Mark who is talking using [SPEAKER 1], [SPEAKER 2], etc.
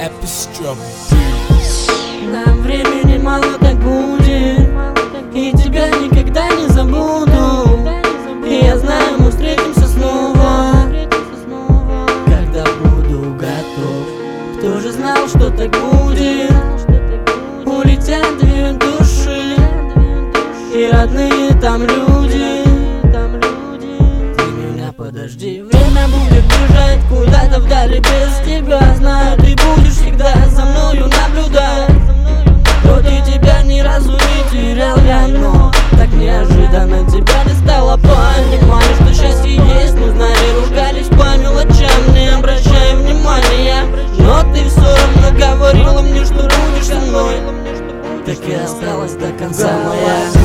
[SPEAKER 1] Нам времени мало, так будет, и тебя никогда не забуду. И я знаю, мы встретимся снова, когда буду готов. Кто же знал, что так будет? Улетят две души, и родные там люди. Ты меня подожди, время будет бежать куда-то вдали без тебя. Знаю, ты будешь всегда за мною наблюдать. Вроде тебя ни разу не терял я, но так неожиданно тебя не стало. Понимали, что счастье есть, мы знали, ругались по мелочам, не обращая внимания. Но ты все равно говорила мне, что будешь со мной. Так и осталась до конца моя.